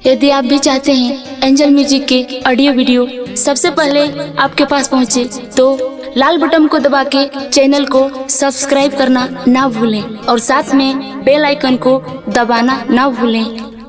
यदि आप भी चाहते हैं एंजल म्यूजिक के ऑडियो वीडियो सबसे पहले आपके पास पहुंचे, तो लाल बटन को दबा के चैनल को सब्सक्राइब करना ना भूलें और साथ में बेल आइकन को दबाना ना भूलें।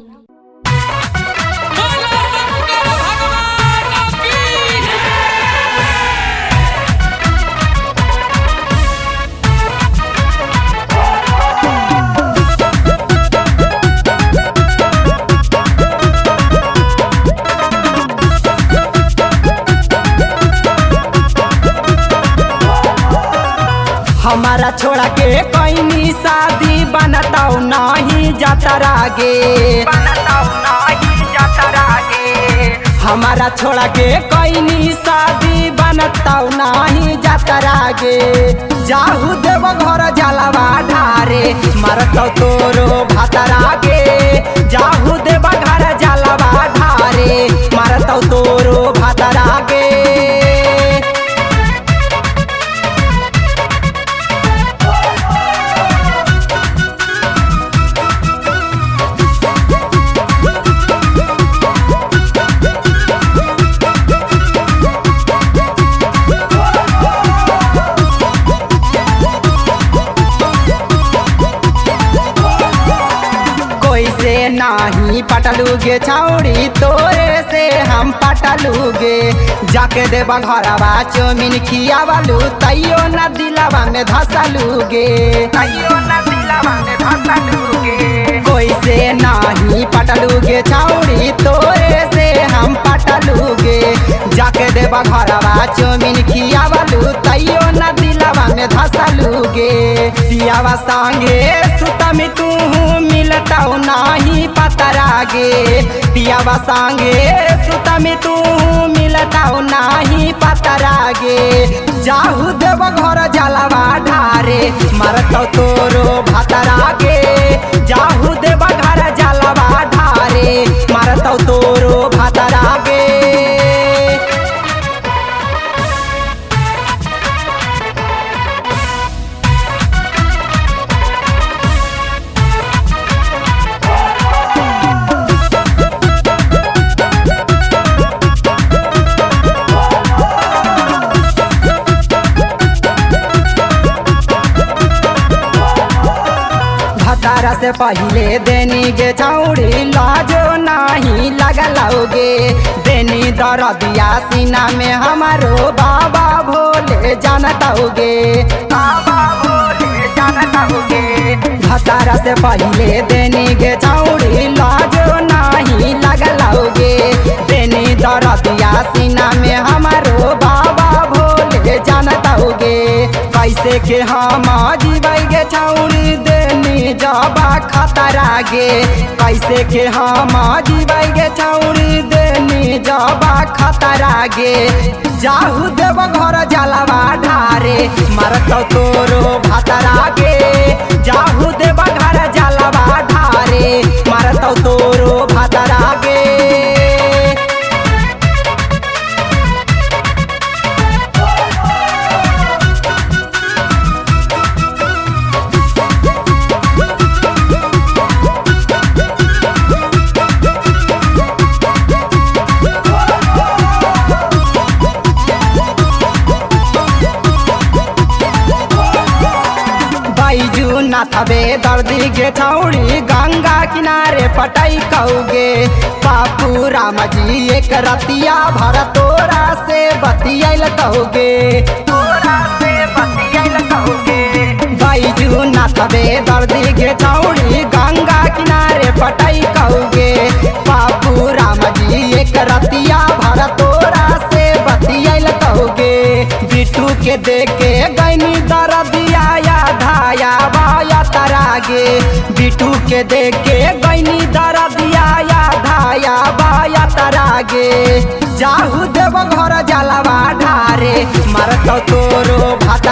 हमारा छोड़ा के कहीं शादी बनताऊ नहीं जाता रागे, हमारा छोड़ा के कहीं शादी बनताऊ नहीं जाता रागे। जाहू देव घर जलवा ढारे मारतौ तोरो भातरागे, जाहू देव घर जलवा ढारे मारतौ तोरो भातरागे। से नाही पटलूगे छौड़ी तोरे से हम पटलूगे, जाके देवा घरवा चौमिन खियावलू तैयो न दिलवा में धसलूगे, तैयो न दिलवा में धसलूगे। कोई से नाही पटलूगे छौड़ी तोरे से हम पटलूगे, जाके देवा घरवा चौमिन खियावलू तैयो न दिलवा में धसलूगे। पियावा संगे सुतमी तू मिलताऊ नाही पतरागे, पियावा संगे सुतमी तू मिलताऊ नाही पतरागे। जाहू देव घर जलवा ढारे मारतौ तोरो भातरागे, जाहू देव घर जलवा ढारे मारतौ तोरो भातरागे। तारा से पहले देनी गे छौड़ी लाजो नहीं लगलोगे, देनी दरदिया सीना में हमारो बाबा भोले जानताओगे, बाबा भोले जानताओगे। तारा से पहले देनी गे छौड़ी लाजो नहीं लगलोगे, देनी दरदिया सीना में हमारो बाबा भोले जानताओगे। कैसे के हम जीवै गे छौड़ी देनी जाबा खतरागे, कैसे के हम जीवै गे छौड़ी देनी जाबा खतरागे। जाहू देव घर जलवा ढारे मारतौ तोरो भातरागे, जाहू देव घर जलवा ढारे मारतौ तोरो भातरागे। नाथबे दर्दी गे छौड़ी गंगा किनारे पटाई कौगे, पापू राम जी एक रतिया भर तोरा से बतियाल कहोगे, तोरा से बतियाल कहोगे। बैजू नाथबे दर्दी गे छौड़ी गंगा किनारे पटाई कौगे, पापू राम जी एक रतिया भर तोरा से बतियाल कहोगे। बिट्टू के देखे गैनी दर्दिया धाया बाया तरागे, बिट्टू के देखे गैनी दरदिया धाया बाया तरागे। जाहू देव घर जलवा ढारे मारतौ तोरो भात